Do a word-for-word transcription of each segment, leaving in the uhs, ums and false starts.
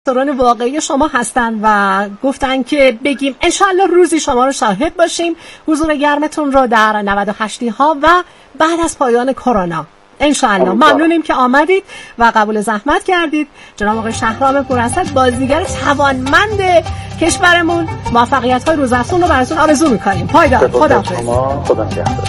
دوران واقعی شما هستن و گفتن که بگیم انشالله روزی شما رو شاهد باشیم حضور گرمتون رو در نود و هشت ها و بعد از پایان کرونا انشالله. ممنونیم که آمدید و قبول زحمت کردید. جناب آقای شهرام پوراسد، بازیگر توانمند کشورمون، موفقیت های روزافزون رو براتون آرزو میکنیم. پایدار. خداحافظ. خدا نگهدار.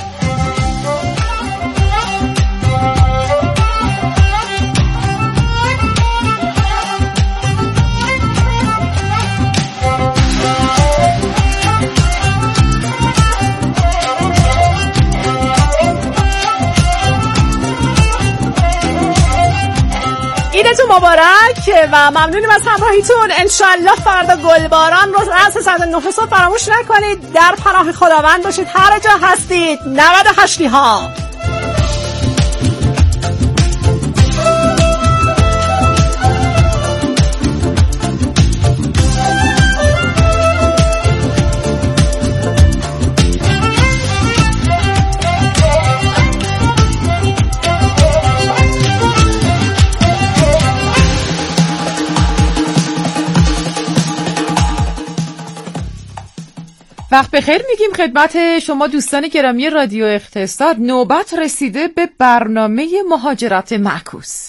ایدتون مبارک و ممنونیم از همراهیتون. انشالله فردا گلباران رو از ساعت نه صبح فراموش نکنید. در پناه خداوند باشید هر جا هستید. نود و هشت ها. وقت بخیر میگیم خدمت شما دوستان گرامی رادیو اقتصاد. نوبت رسیده به برنامه مهاجرت معکوس.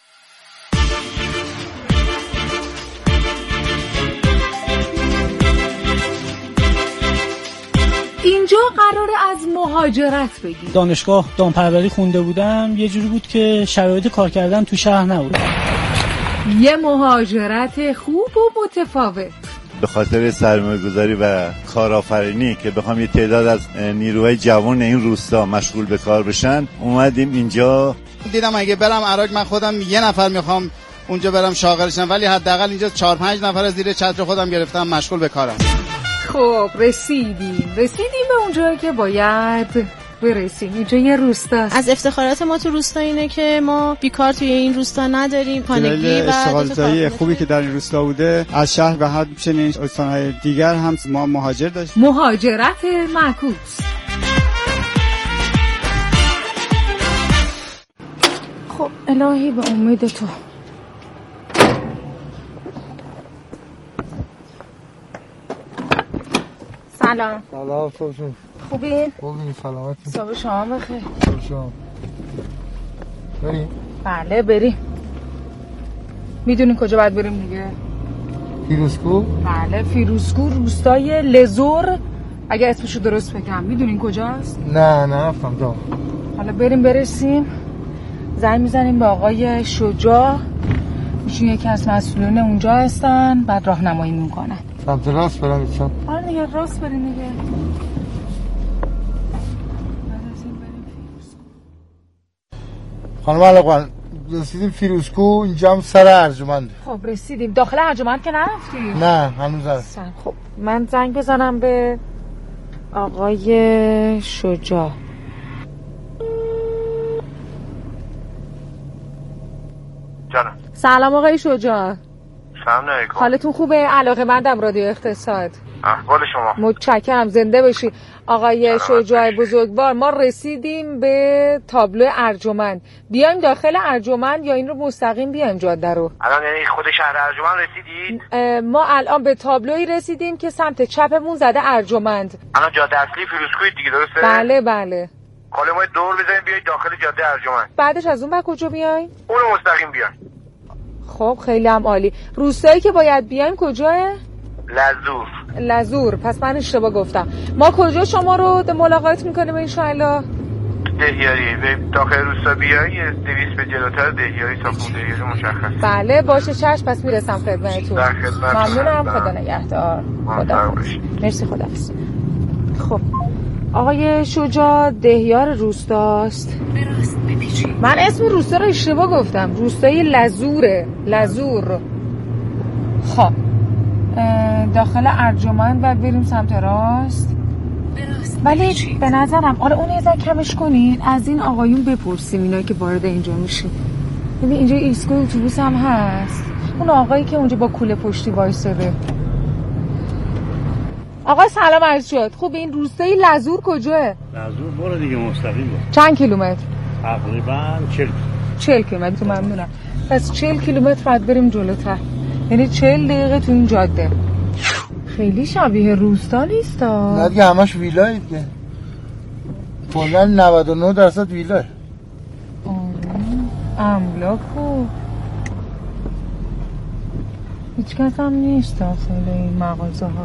اینجا قراره از مهاجرت بگیم. دانشگاه دامپروری خونده بودم، یه جوری بود که شرایط کار کردن تو شهر نبود. یه مهاجرت خوب و متفاوت. به خاطر سرمایه‌گذاری و کارآفرینی که بخوام یه تعداد از نیروهای جوان این روستا مشغول به کار بشن اومدیم اینجا. دیدم اگه برم عراق من خودم یه نفر میخوام اونجا برم شاغلشم، ولی حداقل اینجا چهار پنج نفر از زیر چتر خودم گرفتم مشغول به کارم. خب رسیدیم رسیدیم به اونجایی که باید برسیم. اینجا یه روستاست. از افتخارات ما تو روستا اینه که ما بیکار توی این روستا نداریم. دلیل اشتغالزایی خوبی که در این روستا بوده، از شهر به حد چنین استان‌های دیگر هم ما مهاجر داشتیم. مهاجرت معکوس. خب الهی به امید تو. سلام. سلام صبحتون خوبی؟ خوبی سلامتی. صبح شما بخیر. صبح شما. بریم؟ بله بریم. میدونین کجا باید بریم دیگه؟ فیروزکو؟ بله فیروزکو، روستای لزور، اگه اسمشو درست بگم. میدونین کجاست؟ نه نه رفتم دا. حالا بریم برسیم، زنگ میزنیم به آقای شجاع، ایشون یکی از مسئولین اونجا هستن، بعد راهنمایی میکنن. سمت راست برم ایچم؟ آره دیگه راست بریم دیگه. خانم علقوان رسیدیم فیروزکو، اینجا هم سر ارجمنده. خب رسیدیم. داخل ارجمند که نرفتیم؟ نه هنوز نرفتیم. خب من زنگ بزنم به آقای شجاع. جانم. سلام آقای شجاع. سلام علیکم. حالتون خوبه؟ علاقه‌مندم رادیو اقتصاد. احوال شما؟ متشکرم، زنده باشی. آقای شجاع بزرگوار، ما رسیدیم به تابلو ارجمند. بیایم داخل ارجمند یا این رو مستقیم بیایم جاده رو؟ الان یعنی خود شهر ارجمند رسیدید؟ ما الان به تابلویی رسیدیم که سمت چپمون زده ارجمند. الان جاده اصلی فیروزکوی دیگه، درسته؟ بله بله. حالا ما دور بزنیم بیاید داخل جاده ارجمند. بعدش از اون بعد کجا بیایم؟ اون رو مستقیم بیایم. خب خیلی هم عالی. روستایی که باید بیایم کجاه؟ لزور. لزور. پس من اشتباه گفتم. ما کجا شما رو ملاقات میکنیم انشاءالله؟ دهیاری. به داخل روستا بیایی دویست به جلوتر دهیاری، ساختمون دهیاری مشخص. بله باشه چشم، پس میرسم خدمتتون. در خدمت. ممنونم. خدا نگهدار. خدا مرسی. خدا حافظ. خب آقای شجاع دهیار روستاست. براست بپیچید. من اسم روستا رو اشتباه گفتم. روستای لزوره. لزور. خب داخل ارجمند بعد بریم سمت راست. ولی به نظرم آره اون یه ذره کمش کنین، از این آقایون بپرسیم اینا که وارد اینجا میشه. ببین اینجا ایستگاه اتوبوس هم هست. اون آقایی که اونجا با کوله پشتی وایساده. آقا سلام عرض شد. خوب این روستای لزور کجاه؟ لزور برو دیگه مستقیم برو. چند کیلومتر؟ تقریبا چهل چهل کیلومتر. ممنونم. پس چهل کیلومتر بعد بریم جلوتر. یعنی چهل دقیقه تو این جاده. خیلی شبیه روستا نیست ها. نه دیگه همش ویلاه دیگه. کلا نود و نه درصد ویلاه. املاک و هیچ کس هم نیست داخل این مغازه ها.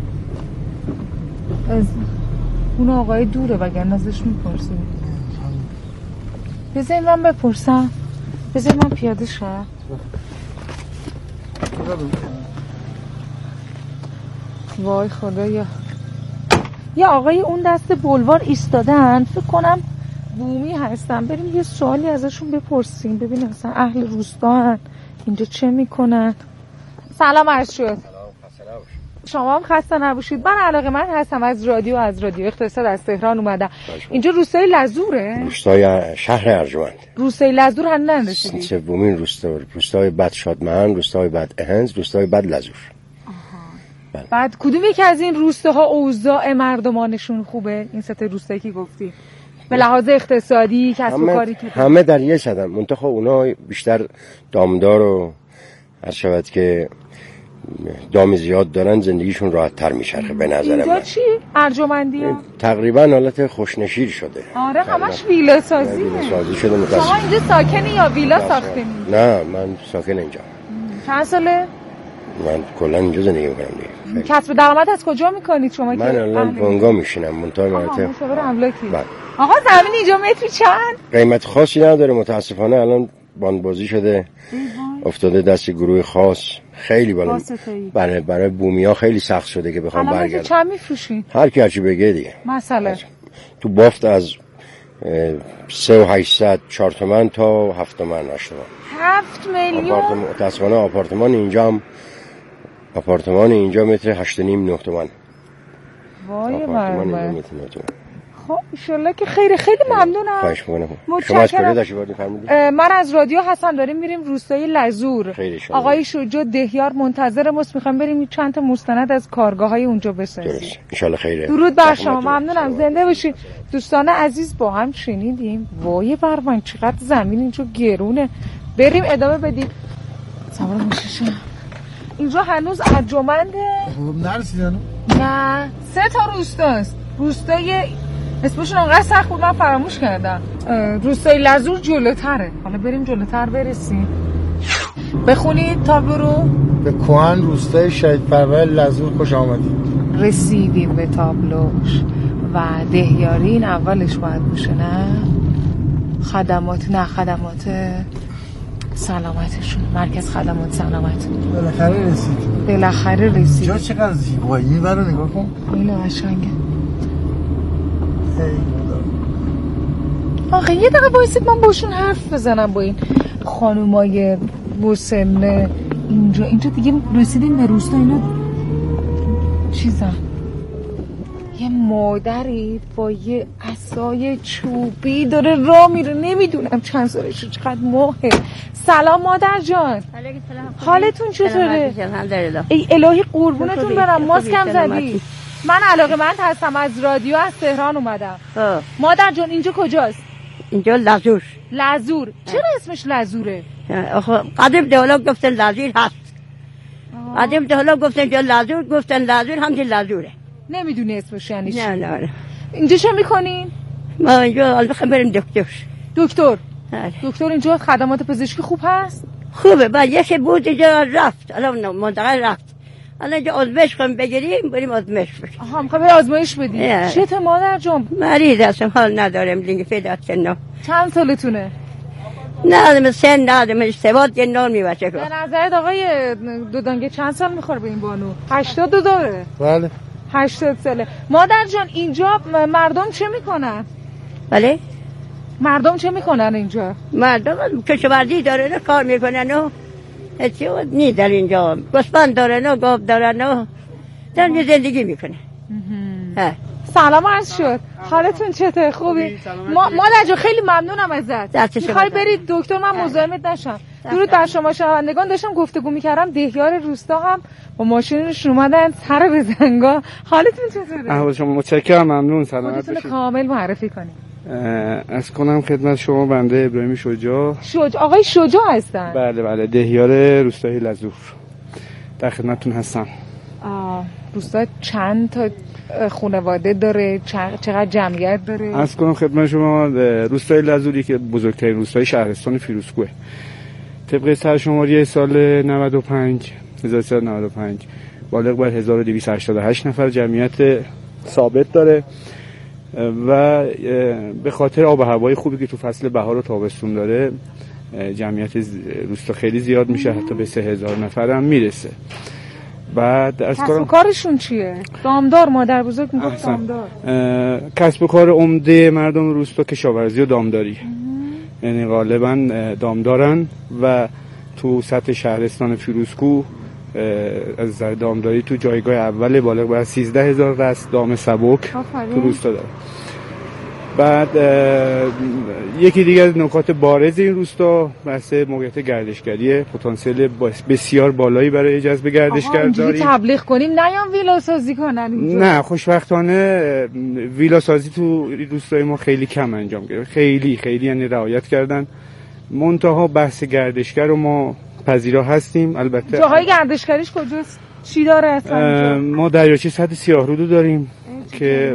از اون آقای دوره وگرنه ازش میپرسیم. بذاری من بپرسم. بذاری من پیاده شم. وای خدایا. یه آقای اون دست بلوار ایستادن، فکر کنم بومی هستن. بریم یه سوالی ازشون بپرسیم ببینیم مثلا اهل روستا هن اینجا چه میکنن. سلام عرض شد. شما هم خسته نباشید. من علاقه‌مند هستم از رادیو از رادیو اقتصاد از تهران اومدم. اینجا روستای لزوره؟ روستای شهر ارجمند. روستای لزور هم نرسیدید؟ سومین روستا، روستای بد شادمهن، روستای بد اهنز، روستای بد لزور. بله. بعد کدوم یکی از این روستاها اوضاع مردمانشون خوبه؟ این سه تا روستایی که گفتی به لحاظ اقتصادی کسب و کاری که همه در یه صدم. منتها اونا بیشتر دامدار و هر شود که دام زیاد دارن زندگیشون راحت تر میچرخه به نظر من. اینجا چی؟ ارجمندی ها؟ تقریبا حالت خوشنشیر شده. آره همش ویلا سازیه. ویلا سازی شده متاسفانه. شما اینجا ساکنی یا ویلا ساختنی؟ نه من ساکن اینجا. چند ساله؟ من کلا اینجا زندگی میکنم دیگه. کسب درآمد از کجا میکنید شما؟ من الان بونگا میشینم منتهای مناطق. مشاور املاکی. آقا زمین اینجا متری چند؟ قیمت خاصی نداره متاسفانه. الان باندبازی شده افتاده دست گروه خاص. خیلی بالا برای برای بومیا خیلی سخت شده که بخوام برگردم. الان چند میفروشین؟ هر کی هرچی بگه دیگه. مثلا تو بافت از سه و هشتصد چهار تومن تا هفت تومن هشت تومن. هفت میلیون؟ آپارتمان متاسفانه آپارتمان اینجا هم آپارتمان اینجا متر هشت و نیم نه تومن. وای بابا. خب ایشالله که خیلی خیلی ممنونم. خواهش می‌کنم. شما از کجا تشریف فرمودید؟ من از رادیو هستم. داریم میریم روستای لزور. آقای شجاع دهیار منتظر ماست. می‌خوام بریم چند تا مستند از کارگاه‌های اونجا بسازیم. درست. ان شاءالله خیره. درود بر شما. ممنونم. زنده باشید. دوستان عزیز با هم شنیدیم. وای بر من چقدر زمین اینجا گرونه. بریم ادامه بدیم. سوار میشه. اینجا هنوز ارجمنده؟ خب نرسیدن. نه سه تا روستاست. روستای اسمشون انقدر سخت بود من فراموش کردم. روستای لزور جلوتره. حالا بریم جلوتر برسیم. بخونید تابلو رو. به کوهن روستای شهید پرور لزور خوش آمدید. رسیدیم به تابلوش و دهیارین اولش باید باشه نه؟ خدمات نه خدمات سلامتشون مرکز خدمات سلامت. بالاخره رسید. بالاخره رسید. جا چقدر زیبایی. این برو نگاه کن. اینو قشنگه. آخه یه دقیقه بایستید من باشون حرف بزنم با این خانومای مسن اینجا. اینجا دیگه رسیدیم به روستا. اینا چیزا یه مادری با یه عصای چوبی داره راه میره. نمیدونم چند سالشه چقدر ماهه. سلام مادر جان. حالتون چطوره؟ ای الهی قربونتون برم. ماسکم زدی. من علاقه‌مند هستم از رادیو از تهران اومدم. ها. مادر جان اینجا کجاست؟ اینجا لزور. لزور. چرا اسمش لزوره؟ آخه قدیم دهلا گفتن لزور هست. قدیم دهلا گفتن اینجا لزور گفتن لزور هم لزوره. نمیدونی اسمش یعنی چی؟ نه نه. اینجا چه میکنین؟ ما اینجا البته بریم دکتر. دکتر. دکتر اینجا خدمات پزشکی خوب هست؟ خوبه. بعد یکی بود اینجا رفت. الان منتقل رفت. الان اینجا آزمایش کنیم بگیریم بریم آزمایش بدیم. آها میخوام بریم آزمایش بدیم. چته مادر جون؟ مریض هستم حال ندارم دیگه فدات سنم. چند سالتونه؟ نه من سن ندارم اشتباه جنان میبچه به نظرت آقای دودانگه چند سال میخوره به این بانو؟ هشتاد و دوره؟ بله هشتاد ساله. مادر جان اینجا مردم چه میکنن؟ بله مردم چه میکنن اینجا؟ مردم کشاورزی دارن کار میکنن و هیچی نی در اینجا گوسفند دارن و گاو دارن و در زندگی میکنن. سلام عرض شد. حالتون چطور؟ خوبی؟ ما مادر جان خیلی ممنونم ازت. میخوای برید دکتر من مزاحمت نشم. درود بر شما شنوندگان. داشتم گفتگو میکردم دهیار روستا هم با ماشینش اومدن سر به زنگا. حالتون چطوره؟ احوال شما متشکرم ممنون. سلامت باشید. کامل معرفی کنید. از کنم خدمت شما بنده ابراهیم شجاع. شجاع آقای شجاع هستن؟ بله بله دهیار روستای لزور. در خدمتتون هستم. روستا چند تا خانواده داره؟ چقدر جمعیت داره؟ عرض کنم خدمت شما روستای لزوری که بزرگترین روستای شهرستان فیروزکوه، طبق سرشماری سال نود و پنج هزار و سیصد و نود و پنج بالغ بر هزار و دویست و هشتاد و هشت نفر جمعیت ثابت داره و به خاطر آب و هوای خوبی که تو فصل بهار و تابستون داره جمعیت روستا خیلی زیاد میشه، حتی به سه هزار نفر هم میرسه. بعد از کسب و کارشون چیه؟ دامدار، مادر بزرگ میگفت دامدار. کسب و کار عمده مردم روستا کشاورزی و دامداری، یعنی غالبا دامدارن و تو سطح شهرستان فیروزکو از نظر دامداری تو جایگاه اول بالغ بر سیزده هزار رست دام سبک تو روستا داره. بعد یکی دیگه از نکات بارز این روستا بحث موقعیت گردشگریه، پتانسیل بسیار بالایی برای جذب گردشگر داریم. تبلیغ کنیم نیام ویلا سازی کنن اینجا؟ نه، خوشبختانه ویلا سازی تو روستای ما خیلی کم انجام گرفت، خیلی خیلی یعنی رعایت کردن. منتها بحث گردشگر رو ما پذیرا هستیم. البته جاهای گردشگریش کجاست؟ چی داره اصلا؟ ما دریاچه سد سیاهرودو داریم که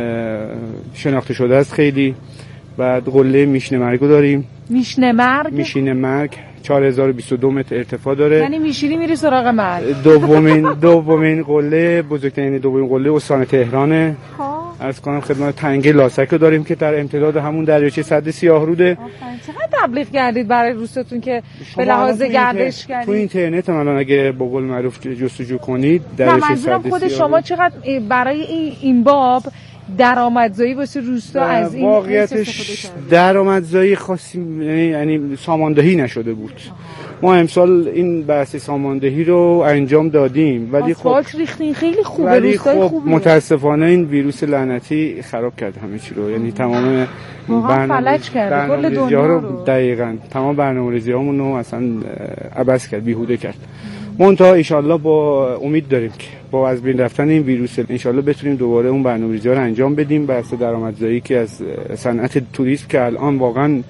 شناخته شده است خیلی. بعد قله میشنه مرگو داریم. میشنه مرگ؟ میشینه مرگ چهار هزار و بیست و دو متر ارتفاع داره، یعنی میشینی میری سراغ مرگ. دومین دومین قله بزرگترین دومین قله استان تهرانه. عرض کنم خدمت تنگه لاسک رو داریم که در امتداد همون دریاچه سد سیاهروده. چقدر تبلیغ کردید برای روستاتون که به لحاظ گردشگری؟ تو اینترنت هم الان اگه با قول معروف جستجو کنید دریاچه سد خود شما چقدر برای این این باب درآمدزایی واسه روستا از این واقعیتش درآمدزایی خاصی یعنی ساماندهی نشده بود. ما امسال این بحث ساماندهی رو انجام دادیم ولی خب آسفالت ریختین خیلی خوبه، ولی روستای خب خوبیه. متاسفانه این ویروس لعنتی خراب کرد همه چی رو، یعنی تمام فلج کرد کل دنیا رو. دقیقاً تمام برنامه‌ریزیامون رو اصلا عبث کرد، بیهوده کرد. منتها ان شاءالله با امید داریم که با از بین رفتن این ویروس ان شاءالله بتونیم دوباره اون برنامه‌ریزی‌ها رو انجام بدیم. بحث درآمدزایی که از صنعت توریسم که الان واقعا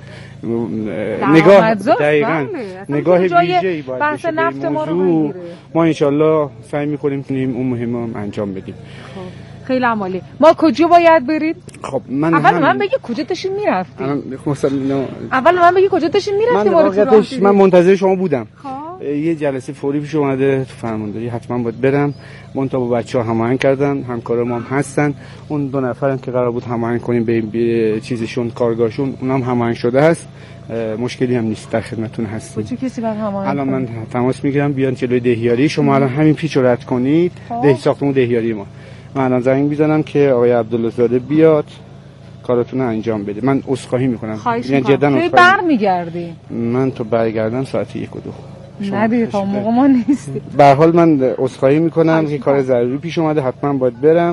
نگاه دقیقاً نگاه ویژه‌ای باید بحث بشه نفت ما رو موضوع. ما ان شاءالله سعی می‌کنیم که اون مهمم انجام بدیم. خب خیلی عالی. ما کجا باید برید؟ خب من اول هم... من بگی کجا داشتین میرفتید؟ مثلا اول من بگی کجا داشتین میرفتید؟ من واقعیتش من منتظر شما بودم. یه جلسه فوری پیش اومده تو فرمانداری، حتما باید برم. منتها با بچه‌ها هماهنگ کردن، همکارام هم هستن. اون دو نفرم که قرار بود هماهنگ کنیم به, به چیزشون کارگاهشون، اونم هماهنگ شده است. مشکلی هم نیست، در خدمتتون هستیم. چه کسی بعد هماهنگ؟ الان من تماس میگیرم بیان جلوی دهیاری شما. الان همین پیچ رو رد کنید، ده ساختمون دهیاری ما. من الان زنگ میزنم که آقای عبدالله زاده بیاد کاراتون رو انجام بده. من عذرخواهی میکنم، یعنی جدا عذرخواهی. برمیگردی؟ من تو برگردم ساعت یک و دو. نه دیگه تا موقع ما نیستی. به هر حال من عذرخواهی میکنم که کار ضروری پیش اومده، حتما باید برم.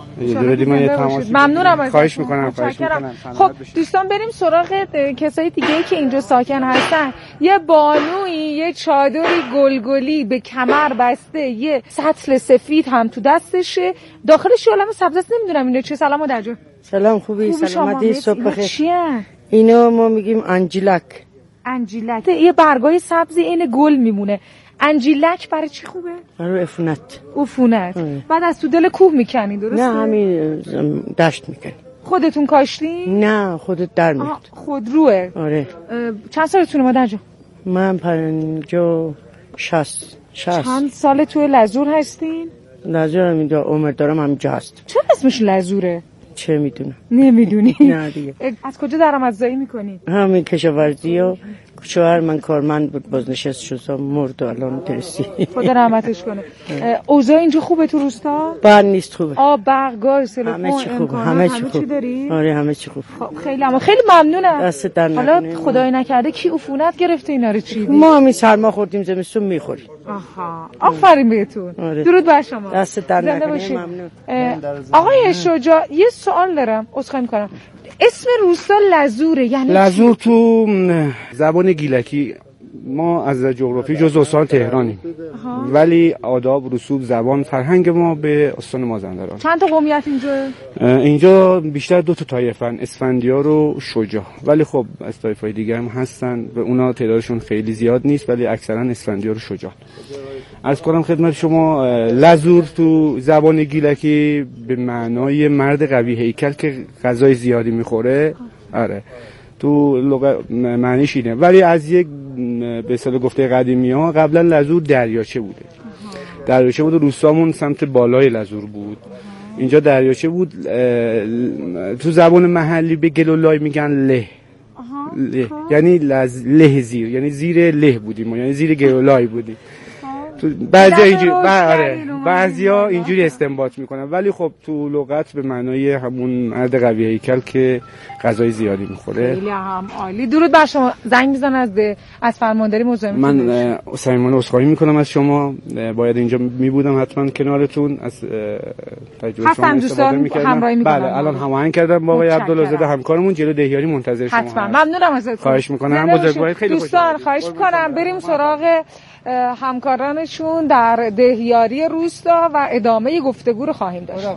یه من یه تماس ممنونم ازتون. خواهش میکنم خواهش میکنم. خب دوستان بریم سراغ کسای دیگه‌ای که اینجا ساکن هستن. یه بانویی یه چادری گلگلی به کمر بسته، یه سطل سفید هم تو دستشه، داخلش یه عالمه سبزه است. نمیدونم اینا چه. سلام مادر جون. سلام خوبی؟ سلامتی؟ صبح بخیر. چیه اینا؟ ما میگیم انجیلک. انجیلک یه برگای سبزی این گل میمونه. انجیلک برای چی خوبه؟ برای عفونت. عفونت. بعد از تو دل کوه میکنی درسته؟ نه همین دشت میکنی. خودتون کاشتین؟ نه خودت در میاد. خودروه؟ آره. چند سالتونه مادر جون؟ من پنجاه شصت. چند سال توی لزور هستین؟ لزور هم اینجا عمر دارم همینجا هست. چرا اسمش لزوره؟ چه میدونم. نمیدونی؟ نه دیگه. از کجا درآمدزایی میکنی؟ همین کشاورزی و شوهر من کارمند بود، بازنشست شد مرد و الان درستی. خدا رحمتش کنه. اوضاع اینجا خوبه تو روستا؟ بد نیست، خوبه. آب برق گاز تلفن همه چی خوبه. همه چی خوبه. داری؟ آره همه چی خوبه. خب خیلی اما خیلی ممنونم. دست در نکنه. حالا خدای نکرده کی عفونت گرفته اینا رو چیدی؟ ما همین سرما خوردیم زمستون میخوریم. آها آفرین بهتون. آره. درود بر شما. دست در نکنه. ممنون. آقای شجاع یه سوال دارم، عذرخواهی میکنم. اسم روستا لزوره یعنی لزور تو زبان گیلکی ما از جغرافی جزء استان تهرانیم، ولی آداب، رسوم، زبان، فرهنگ ما به استان مازندران. چند تا قومیت اینجا؟ اینجا بیشتر دو تا طایفن، اسفندیار و شجاع، ولی خب از طایف‌های دیگه هم هستن و اونا تعدادشون خیلی زیاد نیست، ولی اکثرا اسفندیار و شجاع. عرض کنم خدمت شما لزور تو زبان گیلکی به معنای مرد قوی هیکل که غذای زیادی میخوره. آره تو لغت معنیش اینه، ولی از یک به اصطلاح گفته قدیمی ها قبلا لزور دریاچه بوده. دریاچه بود و روستامون سمت بالای لزور بود. اینجا دریاچه بود. تو زبان محلی به گلولای میگن له. له یعنی لز... له زیر، یعنی زیر له بودیم، یعنی زیر گلولای بودیم. تو بعضی اینجوری آره بعضیا اینجوری استنباط میکنن، ولی خب تو لغت به معنای همون مرد قوی هیکل که غذای زیادی میخوره. خیلی هم عالی. درود بر شما. زنگ میزنم از از فرمانداری مزاحم من صمیمانه عذرخواهی میکنم از شما، باید اینجا میبودم حتما کنارتون، از تجربه شما استفاده میکردم. همراهی میکنم. بله الان هماهنگ کردم با آقای عبدالله همکارمون جلو دهیاری منتظر شما. حتما ممنونم ازتون. خواهش میکنم. بزرگوارید. خیلی دوستان خواهش میکنم بریم سراغ همکارانشون در دهیاری روستا و ادامه گفتگو رو خواهیم داشت.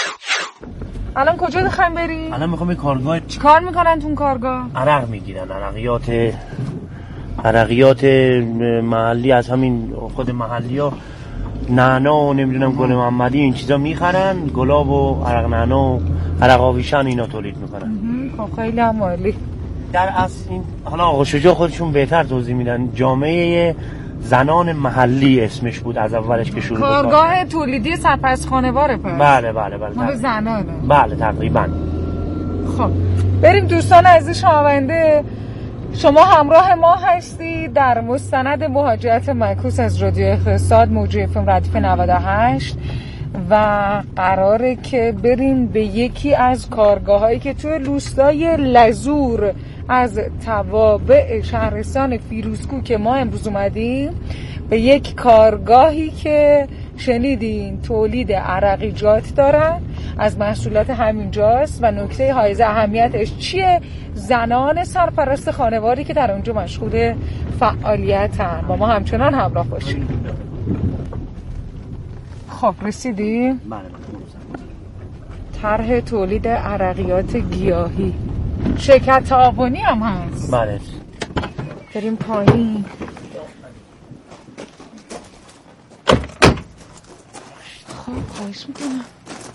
الان کجا میخوایم بریم؟ الان میخوام یه کارگاه. چیکار میکنن تو کارگاه؟ عرق میگیرن، عرقیات عرقیات محلی از همین خود محلی ها، نعنا و نمیدونم گل محمدی این چیزا میخرن، گلاب و عرق نعنا و عرق آویشن اینا تولید میکنن. خب خیلی هم عالی. در اصل این حالا آقا شجاع خودشون بهتر توضیح میدن، جامعه زنان محلی اسمش بود از اولش که شروع کارگاه کارگاه تولیدی سرپرست خانواره پس. بله بله بله ما زنانه. بله تقریبا. خب بریم دوستان عزیز شنونده، شما همراه ما هستی در مستند مهاجرت معکوس از رادیو اقتصاد موجی اف ام ردیف نود و هشت و قراره که بریم به یکی از کارگاه‌هایی که توی روستای لزور از توابع شهرستان فیروزکو که ما امروز اومدیم، به یک کارگاهی که شنیدین تولید عرقیجات دارن، از محصولات همینجاست و نکته حائز اهمیتش چیه؟ زنان سرپرست خانواری که در اونجا مشغول فعالیتن. با ما همچنان همراه باشید. خب رسیدی؟ بله. طرح تولید عرقیات گیاهی، شرکت تعاونی هم هست. بله. بریم پایین. خب خواهش میکنم.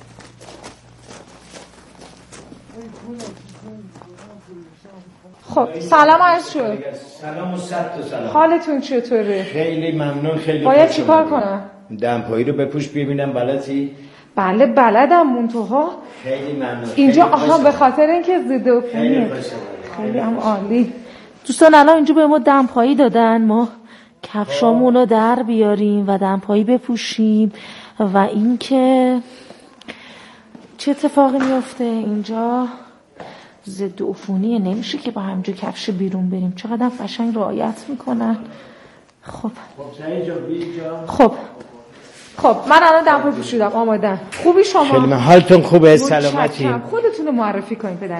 خب سلام عرض شد. سلام و صد تا سلام. حالتون چطوره؟ خیلی ممنون. خیلی باید چیکار کنم؟ دمپایی رو بپوش ببینم بلدی؟ بله بلدم. منتها خیلی ممنون. اینجا آها به خاطر اینکه ضد عفونیه. خیلی هم عالی. دوستان الان اینجا به ما دمپایی دادن، ما کفشامون رو در بیاریم و دمپایی بپوشیم و اینکه چه اتفاقی میفته اینجا ضد عفونیه، نمیشه که با همجا کفش بیرون بریم. چقدر قشنگ رعایت میکنن. خب خب خب من الان دمپایی پوشیدم، آمادم. خوبی شما؟ خیلی من حالتون خوبه؟ سلامتی؟ خودتون رو معرفی کنید پدر.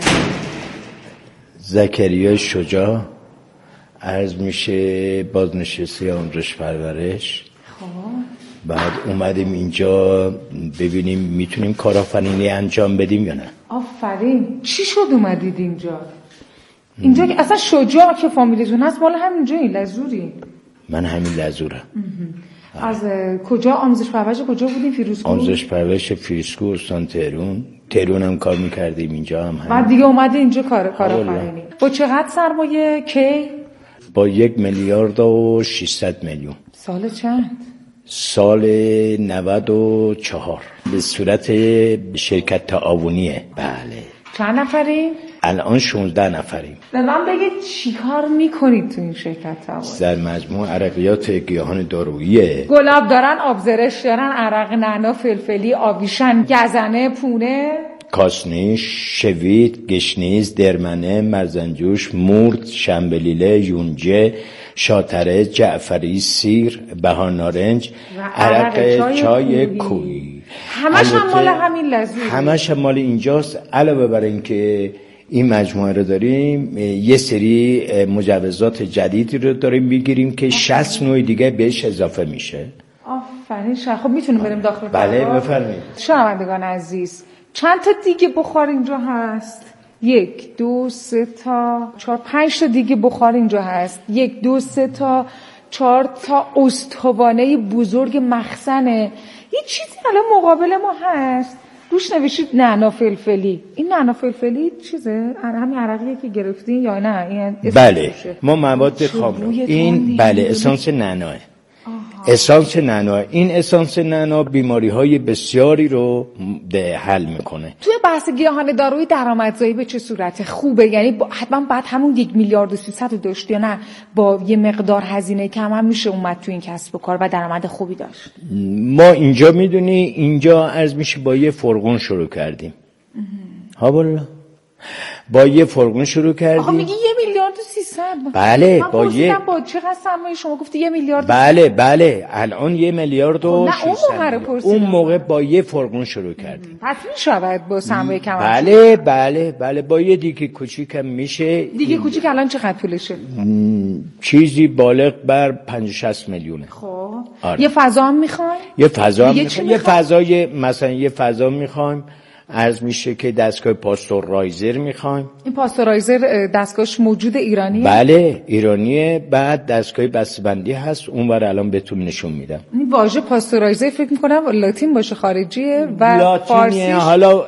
زکریا شجاع، عرض میشه بازنشسته آموزش پرورش. خب بعد اومدیم اینجا ببینیم میتونیم کارآفرینی انجام بدیم یا نه. آفرین. چی شد اومدید اینجا؟ اینجا که اصلا شجاع که فامیلیتون هست مال همینجایی لزوری؟ من همین لزورم. از کجا آموزش پرورش کجا بودیم؟ فیروزکو؟ آموزش پرورش فیروزکو استان تهران. تهران هم کار میکردیم، اینجا هم همین. بعد دیگه اومدی اینجا کار کارآفرینی. با چقدر سرمایه کی؟ با یک میلیارد و ششصد میلیون. سال چند؟ سال نود و چهار به صورت شرکت تعاونیه. بله. چند نفریم؟ الان شانزده نفریم. به من بگید چی کار میکنید تو این شرکت تعاونی؟ در مجموع عرقیات گیاهان داروییه. گلاب دارن، آبزرش دارن، عرق نعنا، فلفلی، آویشن، گزنه، پونه، کاسنیش، شوید، گشنیز، درمنه، مرزنجوش، مورد، شنبلیله، یونجه، شاتره، جعفری، سیر، بهار نارنج، عرق چای, چای کوهی. همش هم مال همین لزوره. همش هم مال اینجاست. علاوه بر این که این مجموعه رو داریم، یه سری مجوزات جدیدی رو داریم میگیریم که شصت نوع دیگه بهش اضافه میشه. آفرین. خب میتونیم بریم داخل؟ بله بفرمایید. شنوندگان عزیز، چند تا دیگه بخار اینجا هست؟ یک دو سه تا چهار پنج تا دیگه بخار اینجا هست. یک دو سه تا چهار تا استوانه بزرگ مخزنه. یه چیزی الان مقابل ما هست روش نوشید نعنا فلفلی. این نعنا فلفلی چیزه؟ همین عرقیه که گرفتین یا نه؟ این بله ما مواد خام این بله اسانس نعناه. اسانس نعنا، این اسانس نعنا بیماری های بسیاری رو حل میکنه. توی بحث گیاهان دارویی درآمدزایی به چه صورته؟ خوبه؟ یعنی حتما بعد همون یک میلیارد و سیصد رو داشت یا نه با یه مقدار هزینه کم هم میشه اومد تو این کسب و کار و درآمد خوبی داشت؟ ما اینجا میدونی اینجا عرض میشه با یه فرغون شروع کردیم. ها والا با یه فرغون شروع کردیم. آقا میگی یه میلیارد و سیصد؟ بله من با یه با چقدر سرمایه شما گفتی یه میلیارد؟ بله بله الان یه میلیارد و نه اون موقع رو پرسیدم. اون موقع با یه فرغون شروع کردیم. پس میشود با سرمایه کم؟ بله بله بله با یه دیگه کوچیکم میشه. دیگه کوچیک الان چقدر پولشه؟ چیزی بالغ بر پنجاه شصت میلیونه. خب آره. یه فضا هم میخوایم؟ یه فضا هم میخوایم. یه فضای مثلا یه فضا میخوایم عرض میشه که دستگاه پاستورایزر میخوایم. این پاستورایزر دستگاهش موجود ایرانیه؟ بله ایرانیه. بعد دستگاه بسته‌بندی هست اونور الان بهتون نشون میدم. این واژه پاستورایزر فکر میکنم لاتین باشه خارجیه و فارسیش حالا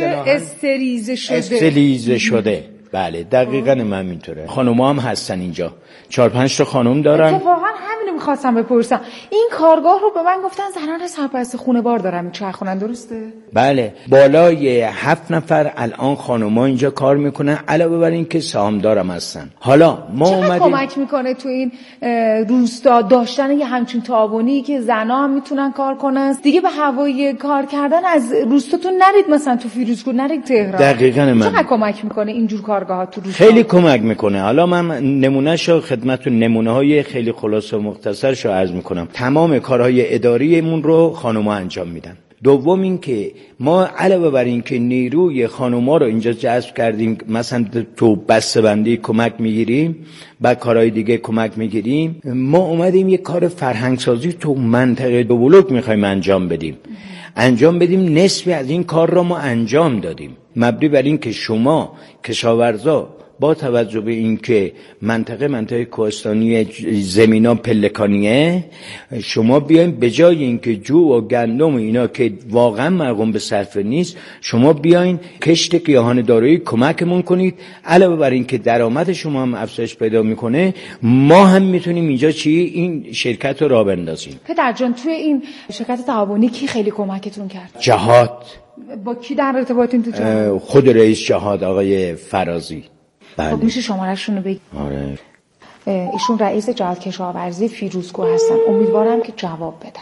استریزه شده. استریزه شده بله دقیقاً من اینطوره. خانوما هم هستن اینجا چهار پنج تا خانم دارن. اتفاقا همینو میخواستم بپرسم. این کارگاه رو به من گفتن زنان سرپرست خونه بار دارن میچرخونن، درسته؟ بله بالای هفت نفر الان خانوما اینجا کار میکنن علاوه بر این که سهامدارم هستن. حالا ما چقدر اومدیم کمک میکنه تو این روستا داشتن یه همچین تعاونی که زنا هم میتونن کار کنن دیگه؟ به هوای کار کردن از روستاتون نرید مثلا تو فیروزکوه، نرید تهران. دقیقاً من. چقدر کمک میکنه اینجور کارگاه‌ها تو روستا؟ خیلی کمک میکنه. حالا من نمونهشو خدمتتون نمونه‌های خیلی خلاصه و مختصرشو عرض میکنم. تمام کارهای اداریمون رو خانوما انجام میدن. دوم این که ما علاوه بر این که نیروی خانوما رو اینجا جذب کردیم، مثلا تو بسته‌بندی کمک میگیریم، بعد کارهای دیگه کمک میگیریم، ما اومدیم یه کار فرهنگسازی تو منطقه دو بلوک میخوایم انجام بدیم. انجام بدیم نصفی از این کار رو ما انجام دادیم، مبنی بر این که شما کشاورزا با توجه به اینکه منطقه منطقه کوهستانی زمینا پلکانیه، شما بیاین به جای اینکه جو و گندم و اینا که واقعا مرغوم به صرفه نیست، شما بیاین کشت گیاهان دارویی کمکمون کنید. علاوه بر اینکه درآمد شما هم افزایش پیدا میکنه، ما هم میتونیم اینجا چی این شرکت رو راه بندازیم. پدر جان توی این شرکت تعاونی کی خیلی کمکتون کرد؟ جهاد. با کی در ارتباطین تو جهاد؟ خود رئیس جهاد آقای فرازی. بله. خب میشه شماره‌شون رو بگید؟ آره. ایشون رئیس جهاد کشاورزی فیروزکوه هستن. امیدوارم که جواب بدن.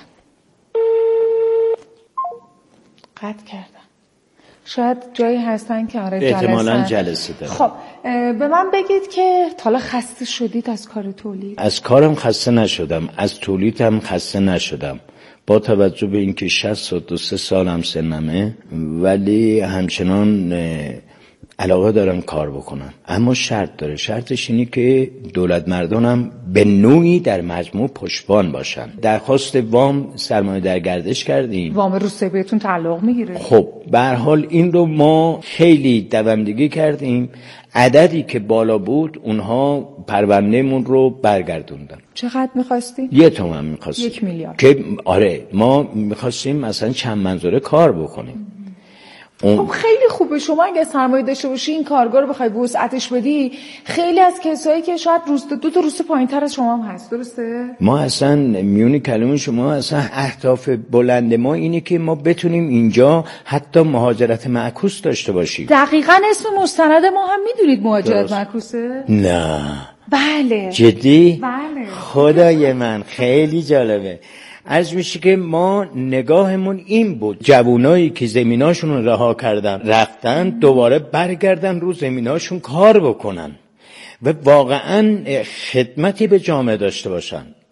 قطع کردم. شاید جایی هستن که آره جلسه. احتمالاً جلسه دارن. خب به من بگید که حالا خسته شدید از کار تولید؟ از کارم خسته نشدم، از تولیدم خسته نشدم. با توجه به اینکه شصت و سه سالم سنمه، ولی همچنان علاقه دارم کار بکنم. اما شرط داره. شرطش اینه که دولت مردانم به نوعی در مجموع پشتبان باشن. درخواست وام سرمایه در گردش کردیم. وام روسیه بهتون تعلق میگیره؟ خب به هر حال این رو ما خیلی دوندگی کردیم. عددی که بالا بود اونها پروندهمون رو برگردوندن. چقدر می‌خواستیم؟ یه تومن می‌خواستیم. یک میلیارد. که آره ما می‌خواستیم مثلا چند منظوره کار بکنیم. خب خیلی خوبه. شما اگه سرمایه داشته باشی این کارگاه رو بخوای وسعتش بدی، خیلی از کسایی که شاید روست دو تا روست پایین‌تر از شما هم هست، درسته؟ ما اصلا میونی کلمه شما اصلا اهداف بلند ما اینه که ما بتونیم اینجا حتی مهاجرت معکوس داشته باشیم. دقیقاً اسم مستند ما هم میدونید مهاجرت معکوسه؟ نه. بله. جدی؟ بله. خدای من خیلی جالبه. عرض میشه که ما نگاهمون این بود، جوانایی که زمیناشون رو رها کردن رفتن دوباره برگردن رو زمیناشون کار بکنن و واقعا خدمتی به جامعه داشته باشن.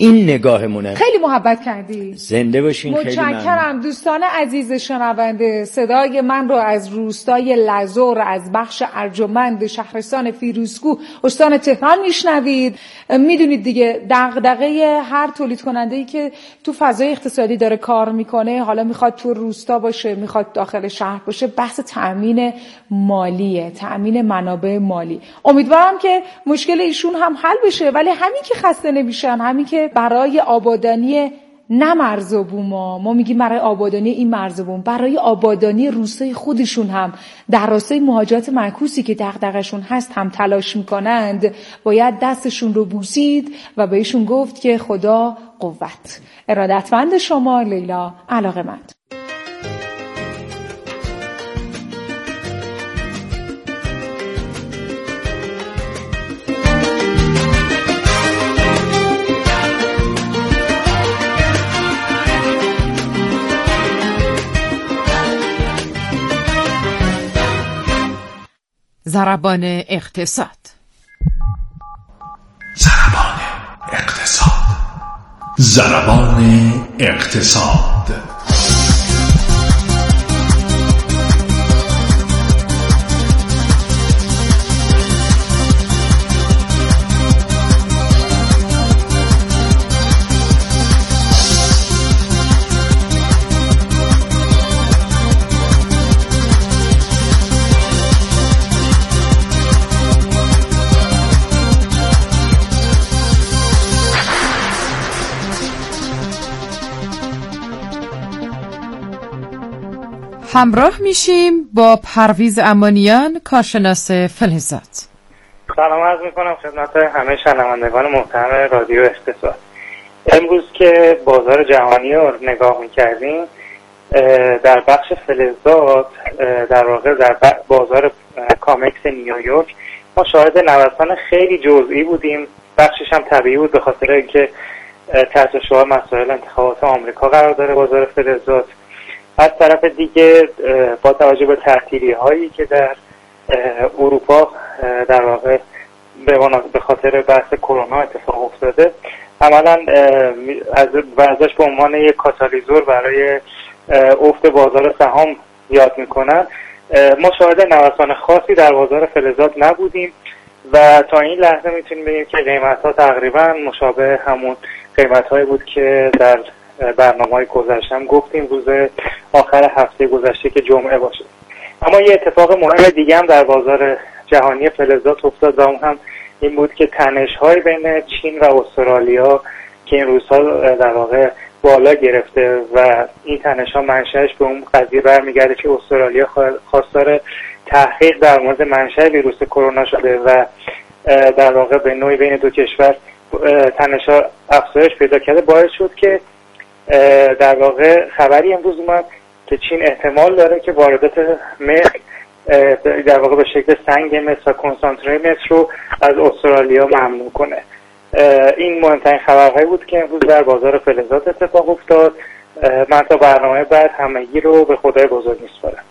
این نگاهمونه. خیلی محبت کردی. زنده باشین. خیلی ممنون. متشکرم. دوستان عزیز شنونده، صدای من رو از روستای لزور از بخش ارجمند شهرستان فیروزکوه استان تهران میشنوید. میدونید دیگه دغدغه هر تولید کننده‌ای که تو فضای اقتصادی داره کار میکنه، حالا میخواد تو روستا باشه، میخواد داخل شهر باشه، بحث تأمین مالیه، تأمین منابع مالی. امیدوارم که مشکل ایشون هم حل بشه، ولی همین که خسته نمیشن، همین که برای آبادانی نه مرز و بوم، ما میگیم برای آبادانی این مرز و بوم، برای آبادانی روستای خودشون هم در راستای مهاجرت معکوسی که دغدغه‌شون هست هم تلاش میکنند، باید دستشون رو بوسید و بهشون گفت که خدا قوت. ارادتمند شما، لیلا علاقه‌مند. ضربان اقتصاد. ضربان اقتصاد. ضربان اقتصاد. همراه میشیم با پرویز امانیان، کارشناس فلزات. سلام عرض میکنم خدمت همه شنوندگان محترم رادیو اقتصاد. امروز که بازار جهانی رو نگاه میکردیم، در بخش فلزات در واقع در بازار کامکس نیویورک ما شاهد نوسان خیلی جزئی بودیم. بخشش هم طبیعی بود به خاطر اینکه تحت شعار مسائل انتخابات آمریکا قرار داره بازار فلزات. از طرف دیگه با توجه به تعطیلی هایی که در اروپا در واقع به خاطر بحث کرونا اتفاق افتاده، عملا از ازش به عنوان یک کاتالیزور برای افت بازار سهام یاد میکنن. ما شاهد نوسان خاصی در بازار فلزات نبودیم و تا این لحظه میتونیم بگیم که قیمت ها تقریبا مشابه همون قیمت هایی بود که در برنامه‌های گذشته هم گفتیم روز آخر هفته گذشته که جمعه باشه. اما یه اتفاق مهم دیگه هم در بازار جهانی فلزات افتاد و اون هم این بود که تنش‌های بین چین و استرالیا که این روزها در واقع بالا گرفته و این تنش‌ها منشأش به اون قضیه برمیگرده که استرالیا خواستار تحقیق در مورد منشأ ویروس کرونا شده و در واقع به نوعی بین دو کشور تنش‌ها افزایش پیدا کرده، باعث شد که در واقع خبری امروز اومد که چین احتمال داره که واردات مس در واقع به شکل سنگ مس و کنسانتره مس رو از استرالیا ممنوع کنه. این مهمترین خبرهایی بود که امروز در بازار فلزات اتفاق افتاد. من تا برنامه بعد همگی رو به خدای بزرگ میسپارم.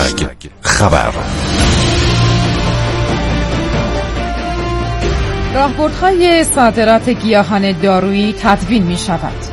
هشتگ خبر. راهبردهای صادرات گیاهان دارویی تدوین می شود.